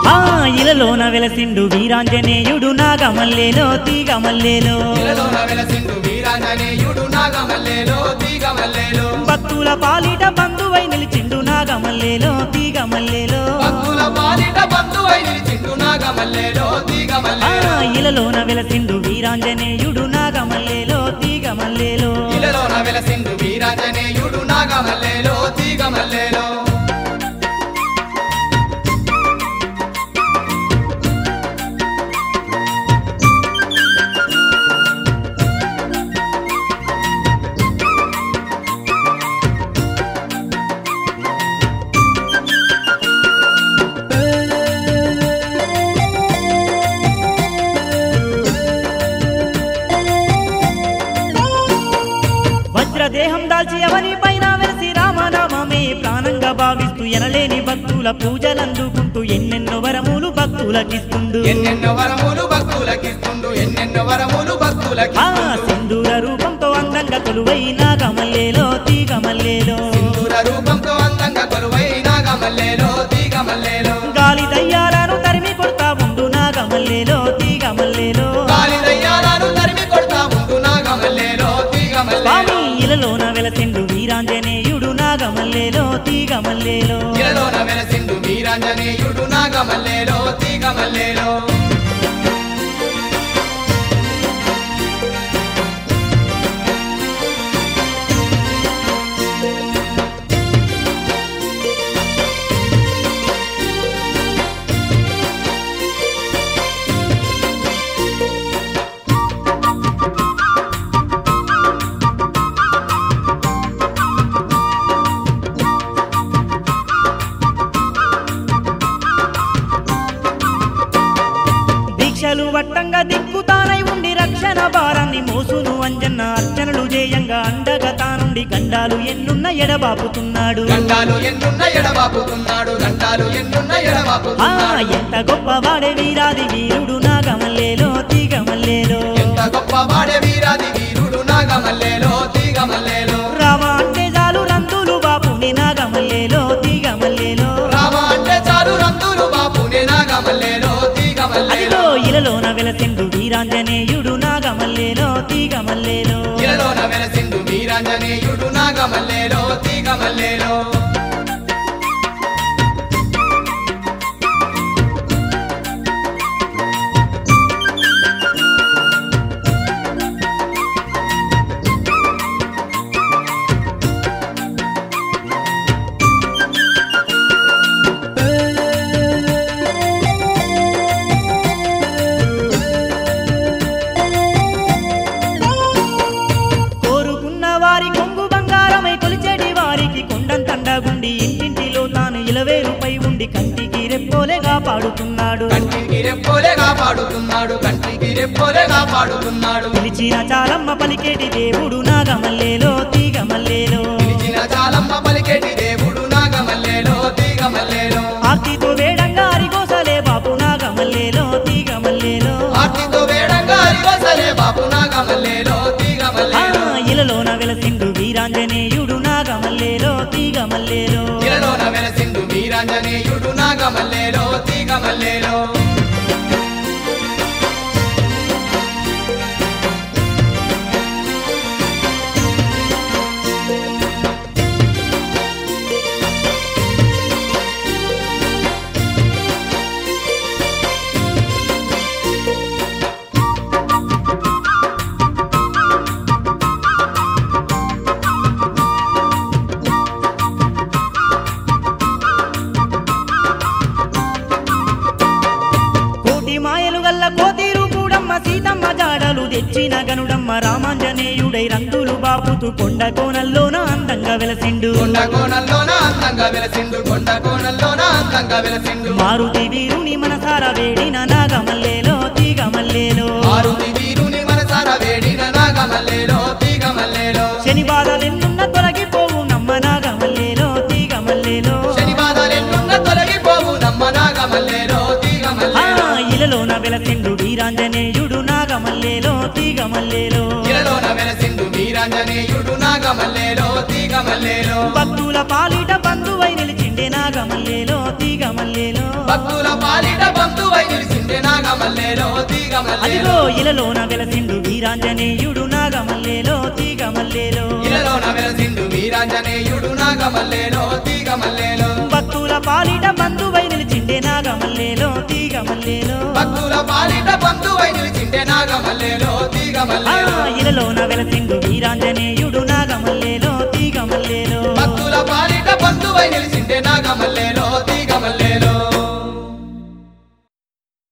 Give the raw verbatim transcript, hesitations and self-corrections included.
ఆ ఇలలోన వెలసిండు వీరాంజనేయుడు నాగమల్లేలో తీగమల్లేలో ఇలలోన వెలసిండు వీరాంజనేయుడు నాగమల్లేలో తీగమల్లేలో భక్తుల పాలిట బంధువై నిలిచిండు నాగమల్లేలో తీగమల్లేలో భక్తుల పాలిట బంధువై నిలిచిండు నాగమల్లేలో ఆ తీగమల్లేలో ఇలలోన వెలసిండు వీరాంజనేయుడు నాగమల్లేలో తీగమల్లేలో ఇలలోన వెలసిండు వీరాంజనేయుడు నాగమల్లేలో తీగమల్లేలో వజ్రదేహం దాల్చి ఎవరి పైన వెలిసి రామనామమే ప్రాణంగా భావిస్తూ ఎనలేని భక్తుల పూజలందుకుంటూ ఎన్నెన్నో వరములు భక్తులకిస్తుండు ఎన్నెన్నో వరములు భక్తులకిస్తుండు ఎన్నెన్నో వరములు ఆ భక్తులకిస్తుండు సింధూర రూపంతో అందంగా కొలువై నాగమల్లేలో తీగమల్లేలో సింధూర రూపంతో అందంగా కొలువై నాగమల్లేలో తీగమల్లేలో గాలి దయ్యాలను తరిమి కొడతా ఉండు నాగమల్లేలో తీగమల్లేలో గాలి దయ్యాలను తరిమి కొడతా ఉండు నాగమల్లేలో తీగమల్లేలో స్వామి ఇలలోన వెలసిండు వీరాంజనేయుడు నాగమల్లేలో తీగమల్లేలో ఇలలోన వెలసిండు వీరాంజనేయుడు నాగమల్లేలో తీగమల్లేలో దీక్షలు వట్టంగా దిక్కుతానై ఉండి రక్షణ భారాన్ని మోసును అంజన్న అర్చనలు చేయంగా అండగా తానుండి గండాలు ఎన్నున్న ఎడబాపుతున్నాడు గండాలు ఎన్నున్న ఎడబాపుతున్నాడు గండాలు ఎన్నున్న ఆ ఎడబాపుతున్నాడు ఎంత గొప్పవాడే వీరాది వీరుడు నాగమల్లేలో తీగమల్లేలో ఎంత గొప్పవాడే వీరాది వీరుడు నాగమల్లేలో తీగమల్లేలో రామ అంటే చాలు రందులు బాపుని నాగమల్లేలో తీగమల్లేలో రామ అంటే చాలు రందులు బాపునే నాగమల్లేలో అదిగో తీగమల్లేలో ఇలలోన వెలసిండు వీరాంజనేయుడు నాగమల్లేలో తీగమల్లేలో ఇలలోన వెలసిండు వీరాంజనేయుడు నాగమల్లేలో తీగమల్లేలో కోరుకున్న వారి కొంగు బంగారమై కొలిచేటి వారికి కొండంతండగుండి ఇంటింటిలో తాను ఇలవేలుపై ఉండి కంటికి రెప్పోలేగా పాడుతున్నాడు కంటికి రెప్పోలేగా పాడుతున్నాడు కంటికి రెప్పోలేగా పాడుతున్నాడు పిలిచిన చాలమ్మ పలికేటి దేవుడు నాగమల్లేలో తీగమల్లేలో పిలిచిన చాలమ్మ పలికేటి దేవుడు నాగమల్లేలో తీగమల్లేలో ఆర్తితో వేడంగా అరిగోసలే బాపు నాగమల్లేలో తీగమల్లేలో ఆర్తితో వేడంగా అరివసలే బాపు నాగమల్లేలో ఆ తీగమల్లేలో ఇలలోన వెలసిండు వీరాంజనేయుడు నాగమల్లేలో తీగమల్లేలో ఇలలోన వెలసిండు వీరాంజనేయుడు నాగమల్లేలో తీగమల్లేలో కోటి మాయలు గల్ల కోతిరు కూడమ్మ సీతమ్మ జాడలు తెచ్చిన గనుడమ్మ రామాంజనేయుడై రంగులు బాపుతూ కొండ కోనల్లోన అందంగా వెలసిండు కొండ కోణంలోన అందంగా వెలసిండు కొండ కోణంలోన అందంగా వెలసిండు మారుతి వీరుని మనసార వేడిన నాగమల్లేలో తీగమల్లేలో మారుతి వీరుని మనసార వేడిన నాగమల్లేలో తీగమల్లేలో శని బాధలెన్నున్న తొలగిపోవు నమ్మ నాగమల్లేలో తీగమల్లేలో శని బాధలెన్నున్న తొలగిపోవు నమ్మ నాగమల్లేలో ఆ తీగమల్లేలో ఇలలోన వెలసిండు వీరాంజనేయుడు నాగమల్లేలో తీగమల్లేలో ఇలలోన వెలసిండు వీరాంజనేయుడు నాగమల్లేలో తీగమల్లేలో భక్తుల పాలిట బంధువై నిలిచిండే నాగమల్లేలో తీగమల్లేలో భక్తుల పాలిట బంధువై నిలిచిండే నాగమల్లేలో తీగ మల్లేలో అదిగో ఇలలోన వెలసిండు వీరాంజనేయుడు నాగమల్లేలో తీగ మల్లేలో ఇలలోన వెలసిండు వీరాంజనేయుడు నాగమల్లేలో తీగ మల్లేలో భక్తుల పాలిట బంధువై నిలిచిండే నాగమల్లేలో తీగ మల్లేలో భక్తుల పాలిట బంధువై నిలిచిండే నాగమల్లేలో తీగ ఆ మల్లేలో ఇలలోన వెలసిండు వీరాంజనేయుడు నాగమల్లేలో తీగ మల్లేలో భక్తుల పాలిట బంధువై నిలిచిండే నాగమల్లేలో తీగ మల్లేలో